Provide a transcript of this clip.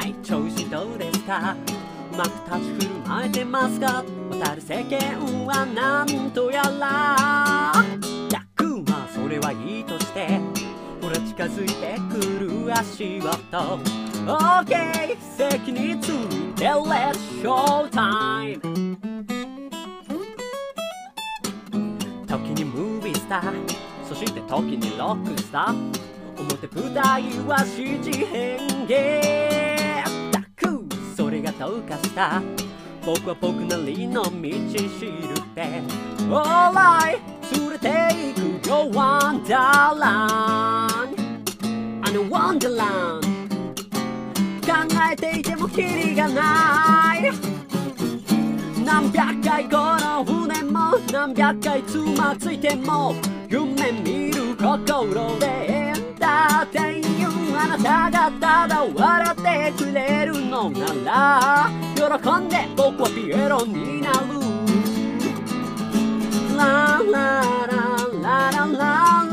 はい調子どうですか、うまく立ち振る舞えてますか、渡る世間はなんとやら。逆はそれはいいとして、ほら近づいてくる足音。 OK 席について Let's show time。 時にムービースター、そして時にロックスター、表舞台は七変化。それがどうかした、僕は僕なりの道しるべ。 Alright 連れて行くよ Wonderland。 あの Wonderland 考えていてもキリがない。何百回この船も何百回つまずいても夢見る心でエンターテイン。あなたがただ笑ってくれるのなら喜んで僕はピエロになる。ラララララララ